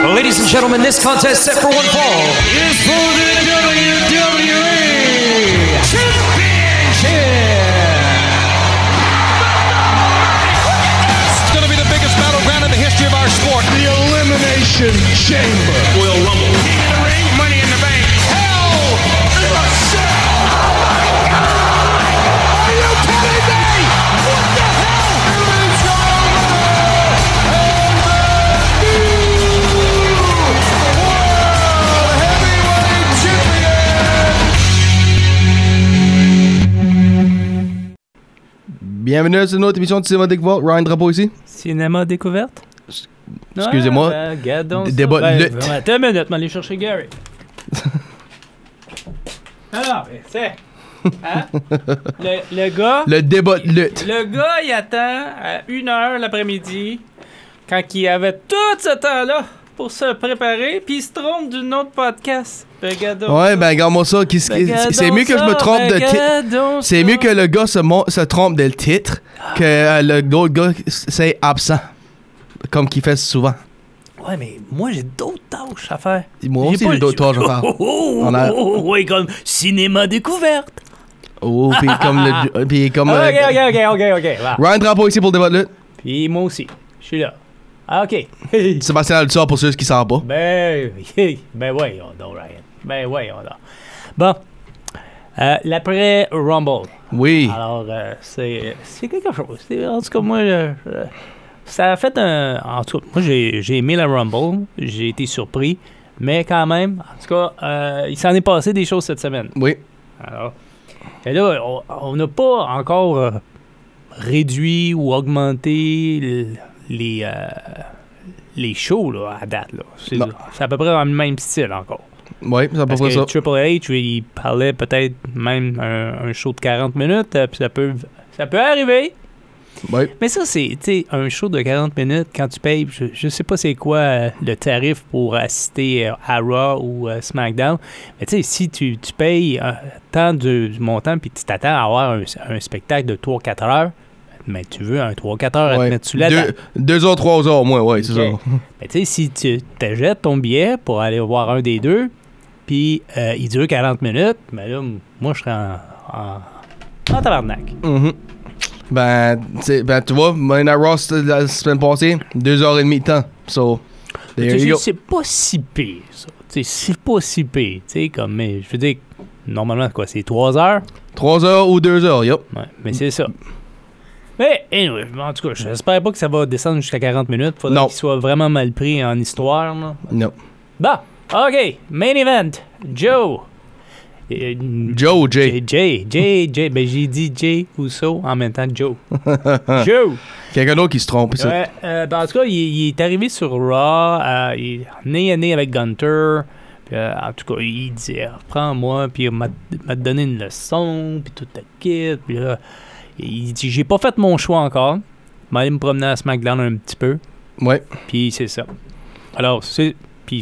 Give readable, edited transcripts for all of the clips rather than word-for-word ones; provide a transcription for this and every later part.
Ladies and gentlemen, this contest set for one fall is for the WWE Championship. It's going to be the biggest battleground in the history of our sport. The Elimination Chamber. Royal Rumble. King of the Ring, Money in the Bank. Hell in a Cell. Oh my God! Are you kidding me? What the hell? It's over. And the new World Heavyweight Champion. Bienvenue à une autre émission de Cinéma Découverte. Ryan Drapeau ici. Cinéma découverte? Excusez-moi. Regardons Débat de lutte. Attends une minute, je vais aller chercher Gary. Alors, c'est... Hein? Le gars... Le débat de lutte. Le gars, il attend à 1h l'après-midi, quand il avait tout ce temps-là pour se préparer, puis il se trompe d'une autre podcast. Regardons Ouais, ça. ben regarde-moi ça. C'est mieux que je me trompe de titre. C'est mieux que le gars se trompe de le titre que l'autre gars c'est absent. Comme qu'il fait souvent. Ouais, mais moi, j'ai d'autres tâches à faire. Moi aussi, j'ai d'autres tâches à faire. Ouais, comme cinéma découverte. Oh, puis comme le. Puis comme. OK. Va. Ryan Drapeau ici pour le débat de lutte. Puis moi aussi, je suis là. Ah, OK. Sébastien Altuard pour ceux qui ne savent pas. Ben voyons donc, Ryan. Ben voyons donc. Bon, l'après-Rumble. Oui. Alors, c'est quelque chose. En tout cas, moi, ça a fait un... En tout cas, moi, j'ai aimé la Rumble. J'ai été surpris. Mais quand même, en tout cas, il s'en est passé des choses cette semaine. Oui. Alors, et là, on n'a pas encore réduit ou augmenté les shows là, à date. Là. C'est à peu près dans le même style encore. Oui, c'est à peu Parce près que ça. Triple H, il parlait peut-être même un show de 40 minutes, puis ça peut arriver. Oui. Mais ça, c'est, tu sais, un show de 40 minutes, quand tu payes, je sais pas c'est quoi le tarif pour assister à Raw ou SmackDown, mais tu sais, si tu payes tant du montant, puis tu t'attends à avoir un spectacle de 3-4 heures, mais tu veux un 3-4 heures à te mettre sous la dent. 2 heures, 3 heures au moins, oui, c'est ça. Mais tu sais, si tu t'achètes ton billet pour aller voir un des deux, puis il dure 40 minutes, mais là, moi, je serais en tabarnak. Mm-hmm. Ben, tu vois, Money Ross la semaine passée, 2h30 de temps. So, there you go. C'est pas si pire, ça. C'est pas si pire. Tu sais, comme, mais je veux dire, normalement, quoi, c'est 3 heures? 3 heures ou 2 heures, yup. Ouais, mais c'est ça. Mais, anyway, en tout cas, j'espère pas que ça va descendre jusqu'à 40 minutes. Faudrait qu'il soit vraiment mal pris en histoire, là. Non. Bon, OK, main event, Joe. Joe ou Jay? Jay. Ben, j'ai dit Jay Uso en même temps Joe. Joe! Quelqu'un d'autre qui se trompe, ça. Ouais, ben, en tout cas, il est arrivé sur Raw, il est nez à nez avec Gunter. Puis, en tout cas, il dit reprends-moi, puis il m'a donné une leçon, puis tout le kit. Puis là, il dit j'ai pas fait mon choix encore. Je vais aller me promener à SmackDown un petit peu. Ouais. Puis c'est ça. Alors, c'est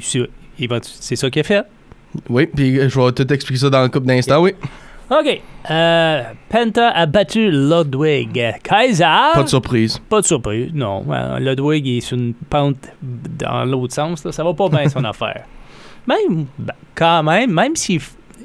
ça qu'il a fait. Oui, puis je vais tout expliquer ça dans le couple d'instants, oui. OK. Penta a battu Ludwig Kaiser. Pas de surprise. Pas de surprise, non. Ludwig est sur une pente dans l'autre sens. Là. Ça va pas bien son affaire. Quand même s'il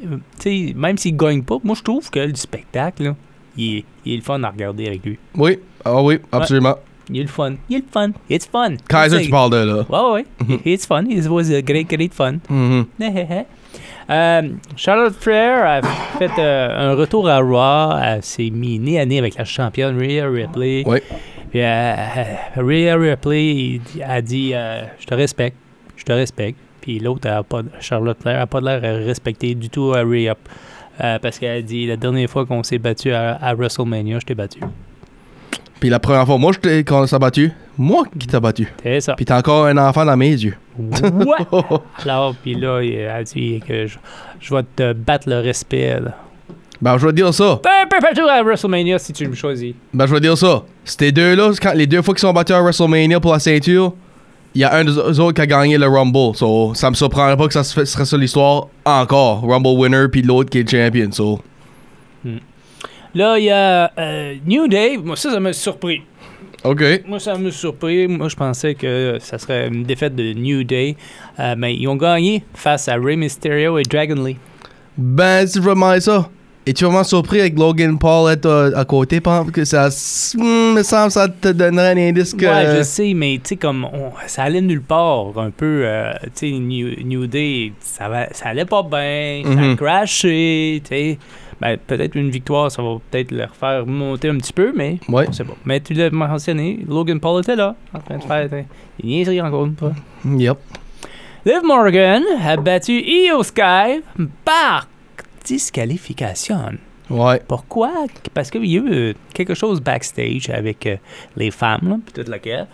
gagne pas, moi je trouve que le spectacle, là, il est le fun à regarder avec lui. Oui, oui, absolument. Ouais. Il est le fun. It's fun. Kaiser, tu parles de là. Ouais. It's fun. It was a great fun. Mm-hmm. Charlotte Flair a fait un retour à Raw. Elle s'est mis nez à nez avec la championne Rhea Ripley. Oui. Puis Rhea Ripley a dit je te respecte. Puis l'autre, Charlotte Flair, n'a pas l'air à respecter du tout Rhea. Parce qu'elle a dit la dernière fois qu'on s'est battu à WrestleMania, je t'ai battu. Puis la première fois, quand on s'est battu, moi qui t'ai battu. C'est ça. Puis t'as encore un enfant dans mes yeux. Ouais! Alors, puis là, il a dit que je vais te battre le respect. Là. Ben, je vais te dire ça. Un peu partout à WrestleMania si tu me choisis. Ben, je vais te dire ça. Ces deux-là, les 2 fois qu'ils sont battus à WrestleMania pour la ceinture, il y a un des autres qui a gagné le Rumble. So, ça me surprendrait pas que ça serait ça l'histoire encore. Rumble winner, puis l'autre qui est champion. So. Là, il y a New Day. Moi, ça m'a surpris. OK. Moi, ça m'a surpris. Moi, je pensais que ça serait une défaite de New Day. Mais ils ont gagné face à Rey Mysterio et Dragon Lee. Ben, si je remets ça, es-tu vraiment surpris avec Logan Paul être à côté, parce que ça me semble ça te donnerait un indice que... Ouais, je sais, mais tu sais, comme ça allait nulle part un peu. Tu sais, New Day, ça allait pas bien, ça a crashé, tu sais. Ben, peut-être une victoire, ça va peut-être leur faire monter un petit peu, mais Ouais. on sait pas. Mais tu l'as mentionné, Logan Paul était là, en train de faire des niaiseries encore une fois. Yep. Liv Morgan a battu Io Sky par disqualification. Ouais. Pourquoi? Parce qu'il y a eu quelque chose backstage avec les femmes, là, puis toute la guerre.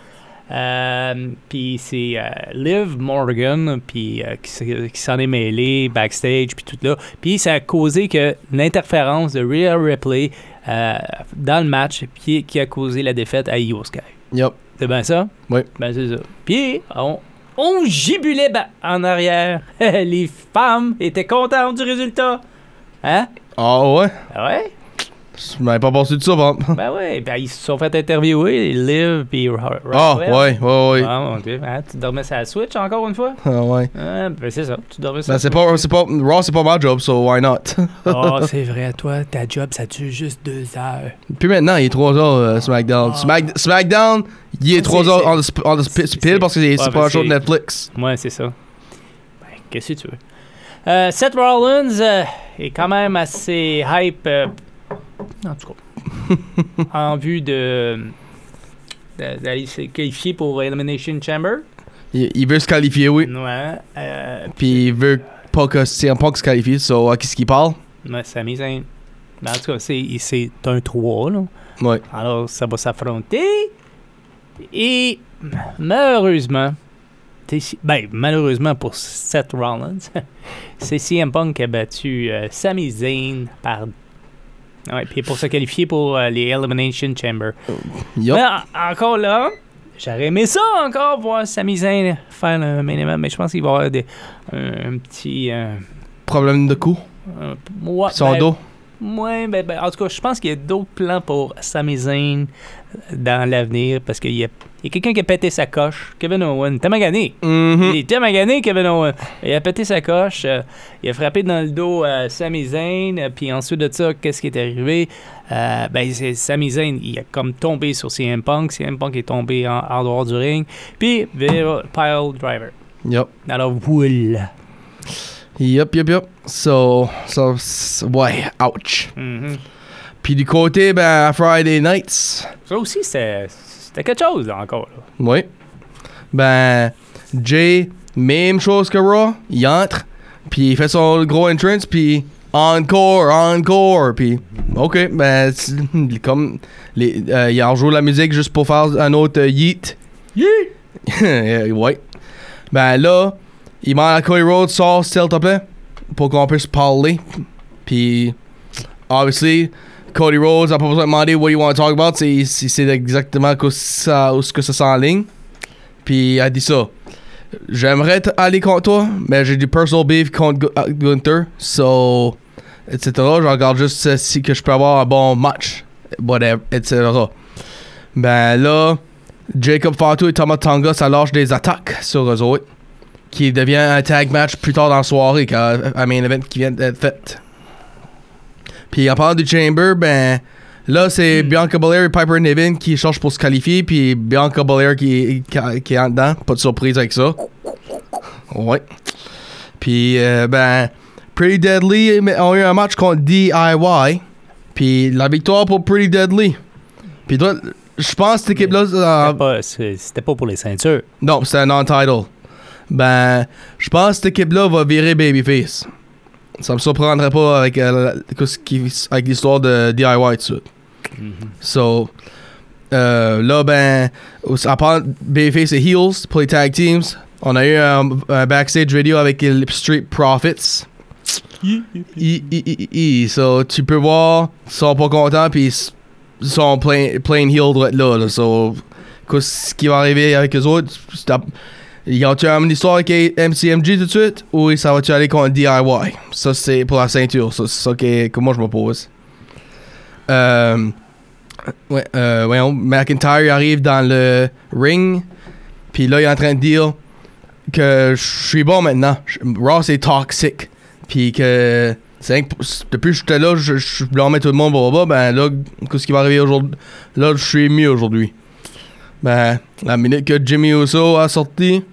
Puis c'est Liv Morgan puis qui s'en est mêlé backstage puis tout là. Puis ça a causé que l'interférence de Rhea Ripley dans le match qui a causé la défaite à Io Sky. Yep. C'est bien ça? Oui. Ben c'est ça. Puis on gibulait en arrière. Les femmes étaient contentes du résultat. Hein? Ah ouais? Ah ouais? Je m'avais pas pensé de ça, bon. Ben ouais, ben ils se sont fait interviewer, Liv puis Ah, ouais. Ah, ok. Hein, tu dormais sur la Switch encore une fois? Ah, ouais. Ben c'est ça, tu dormais sur Ben, Raw, c'est pas ma job, so why not? Oh, c'est vrai, toi, ta job, ça dure juste 2 heures. Puis maintenant, il est 3 heures, SmackDown. SmackDown, il est 3 heures on the pill parce que c'est pas un show de Netflix. Ouais, c'est ça. Ben, qu'est-ce que tu veux? Seth Rollins est quand même assez hype, en tout cas, en vue d'aller se qualifier pour Elimination Chamber. Il veut se qualifier, oui. Ouais. Puis il veut pas que CM Punk se qualifie, so qu'est-ce qu'il parle? Ouais, Sami Zayn. Mais en tout cas, c'est un 3, là. Ouais. Alors, ça va s'affronter. Et malheureusement, malheureusement pour Seth Rollins, c'est CM Punk qui a battu Sami Zayn par... Ouais, puis pour se qualifier pour les Elimination Chamber. Yup. Mais encore là, j'aurais aimé ça encore voir Sami Zayn faire le main event, mais je pense qu'il va y avoir un petit... Problème de cou. Ouais, Son dos. Ouais, en tout cas, je pense qu'il y a d'autres plans pour Sami Zayn dans l'avenir parce qu'il y a quelqu'un qui a pété sa coche. Kevin Owens. T'es magané. Il était magané, Kevin Owens. Il a pété sa coche. Il a frappé dans le dos Sami Zayn. Puis ensuite de ça, qu'est-ce qui est arrivé? C'est Sami Zayn, il a comme tombé sur CM Punk. CM Punk est tombé en dehors du ring. Puis, pile driver. Yup. Alors, voilà. Yup. So, ouais, ouch. Puis du côté, ben, Friday Nights. Ça aussi, c'était quelque chose, là, encore. Là. Oui. Ben, Jay, même chose que Raw, il entre, puis il fait son gros entrance, puis encore, puis OK, ben, comme, il a rejoué la musique juste pour faire un autre yeet. Yeet! Ouais. Ben là, il demande à Cody Rhodes, sort, s'il te plaît, pour qu'on puisse parler. Puis, obviously, Cody Rhodes n'a pas besoin de demander what you want to talk about, c'est exactement ce que ça s'enligne. Puis, il a dit ça. J'aimerais aller contre toi, mais j'ai du personal beef contre Gunther, so, etc. Je regarde juste si que je peux avoir un bon match, whatever, etc. Ben là, Jacob Fatu et Tama Tonga, ça lâche des attaques sur eux autres, qui devient un tag match plus tard dans la soirée, un main event qui vient d'être fait. Puis en parlant du Chamber, ben là c'est Bianca Belair et Piper Niven qui cherchent pour se qualifier, puis Bianca Belair qui est en dedans, pas de surprise avec ça. Ouais. Puis ben Pretty Deadly ont eu un match contre DIY, puis la victoire pour Pretty Deadly. Puis toi, je pense que cette équipe-là... C'était pas pour les ceintures. Non, c'était un non-title. Ben, je pense que cette équipe-là va virer Babyface. Ça me surprendrait pas avec l'histoire de DIY tout de suite. So, là, ben, à part Babyface et Heels pour les tag teams, on a eu un backstage video avec les Street Profits. So, tu peux voir, ils sont pas contents, puis ils sont plain heel là. So, ce qui va arriver avec eux autres, ils ont-tu une histoire avec MCMG tout de suite, ou ça va-tu aller contre DIY? Ça, c'est pour la ceinture. Ça, c'est ça que moi, je me pose. Ouais, voyons, McIntyre arrive dans le ring, puis là, il est en train de dire que je suis bon maintenant. Ross est toxique, puis que depuis que j'étais là, je blâmais tout le monde, blablabla, ben là, qu'est-ce qui va arriver aujourd'hui? Là, je suis mieux aujourd'hui. Ben, la minute que Jimmy Uso a sorti,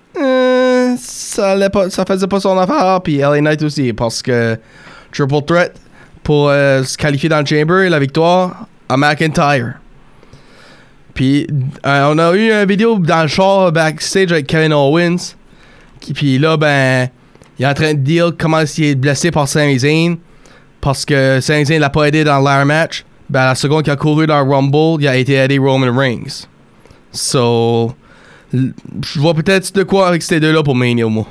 ça faisait pas son affaire, puis LA Knight aussi, parce que Triple Threat pour se qualifier dans le Chamber, la victoire à McIntyre. Puis on a eu une vidéo dans le char backstage avec Kevin Owens, puis là, ben, il est en train de dire comment il est blessé par Sami Zayn, parce que Sami Zayn l'a pas aidé dans l'air match. Ben, la seconde qu'il a couru dans le Rumble, il a été aidé Roman Reigns. So, je vois peut-être de quoi avec ces deux-là pour Mania, moi.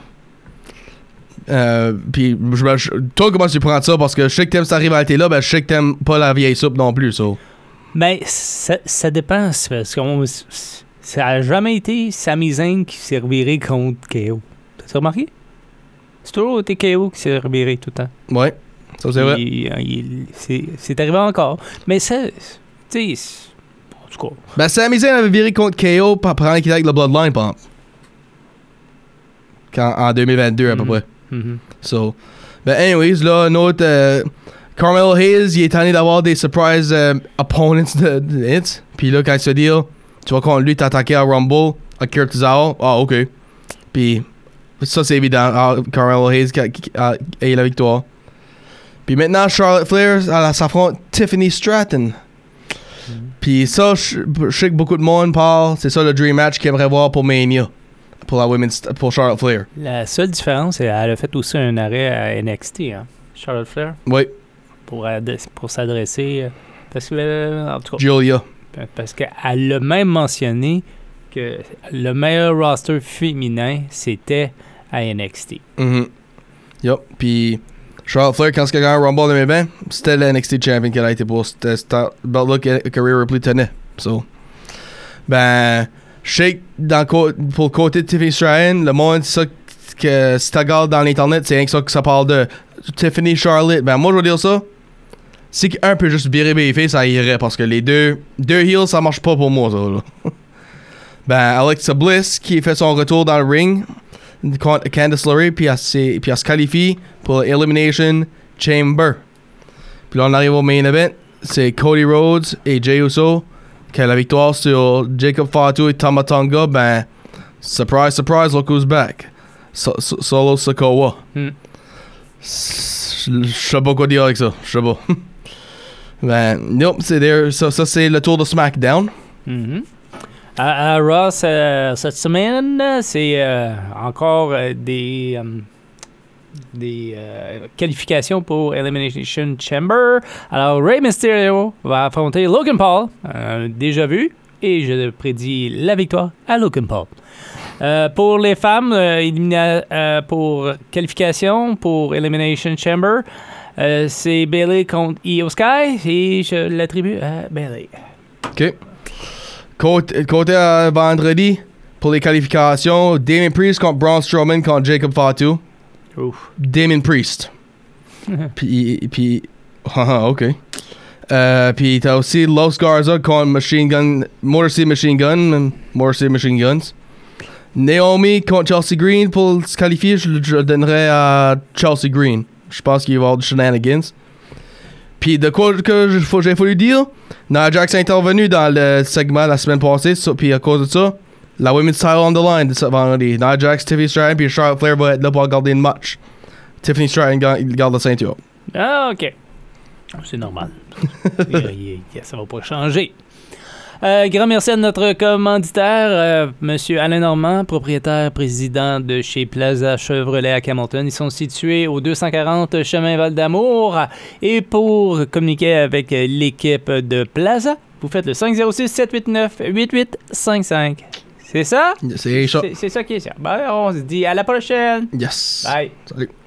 Puis, toi, comment tu prends ça? Parce que je sais que t'aimes cette rivalité-là, ben je sais que t'aimes pas la vieille soupe non plus, so. Ben, ça dépend, parce que ça a jamais été Sami Zayn qui s'est reviré contre KO. T'as remarqué? C'est toujours été KO qui s'est reviré tout le temps. Ouais, ça c'est vrai. C'est arrivé encore. Mais ça, tu sais, en tout cas. Ben, Sami Zayn avait viré contre KO pendant qu'il était avec le Bloodline, par exemple. En 2022, à peu près. Mm-hmm. So, ben anyways, là, notre Carmelo Hayes, il est tanné d'avoir des surprise opponents de hits. Puis là, quand il se dit, tu vas contre lui t'attaquer à Rumble, à Kurt Tozawa, ok. Puis ça, c'est évident. Carmelo Hayes a eu la victoire. Puis maintenant, Charlotte Flair, elle s'affronte Tiffany Stratton. Puis ça, je sais que beaucoup de monde parle, c'est ça le dream match qu'ils aimeraient voir pour Mania. Pour Charlotte Flair. La seule différence, c'est qu'elle a fait aussi un arrêt à NXT, hein, Charlotte Flair. Oui. Pour s'adresser. Parce que, en tout cas. Julia. Parce qu'elle a même mentionné que le meilleur roster féminin, c'était à NXT. Mm-hmm. Yup. Puis Charlotte Flair, quand elle a gagné Rumble 2020, c'était le NXT Champion qu'elle a été pour. C'était belt-là que Rhea Ripley tenait. So, ben, je sais que pour le côté de Tiffany Stratton, le monde, c'est ça que si tu regardes dans l'Internet, c'est rien que ça que ça parle de Tiffany Charlotte. Ben, moi, je veux dire ça. Si qu'un peut juste virer babyface, ça irait. Parce que les deux heels, ça marche pas pour moi, ça, là. Ben, Alexa Bliss, qui fait son retour dans le ring contre Candice LeRae, puis elle se qualifie pour l'Elimination Chamber. Puis là, on arrive au main event. C'est Cody Rhodes et Jey Uso qui a la victoire sur Jacob Fatu et Tama Tonga. Ben, surprise, surprise, look who's back. Solo Sikoa. Je sais pas quoi dire avec ça. Je sais pas. Ben, nope, ça c'est le tour de SmackDown. Mm-hmm. À Raw, cette semaine, c'est encore des qualifications pour Elimination Chamber. Alors, Rey Mysterio va affronter Logan Paul, déjà vu, et je prédis la victoire à Logan Paul. Pour les femmes, pour qualification pour Elimination Chamber, c'est Bayley contre Io Sky, et je l'attribue à Bayley. OK. Côté vendredi, pour les qualifications, Damien Priest contre Braun Strowman contre Jacob Fatu. Ouf. Damien Priest. puis OK. Puis t'as aussi Los Garza contre Motor City Machine Guns. Naomi contre Chelsea Green pour se qualifier, je le donnerais à Chelsea Green. Je pense qu'il va y avoir du shenanigans. Puis de quoi que j'ai fallu dire, Nia Jax est intervenu dans le segment la semaine passée, puis à cause de ça, la Women's Title on the line de ce vendredi. Nia Jax, Tiffany Stratton, puis Charlotte Flair va être là pour regarder le match. Tiffany Stratton garde la ceinture. Ah, OK. C'est normal. Ça va pas changer. Grand merci à notre commanditaire, M. Alain Normand, propriétaire président de chez Plaza Chevrolet à Hamilton. Ils sont situés au 240 chemin Val-d'Amour. Et pour communiquer avec l'équipe de Plaza, vous faites le 506-789-8855. C'est ça? C'est ça. C'est ça qui est ça. Ben, on se dit à la prochaine. Yes. Bye. Salut.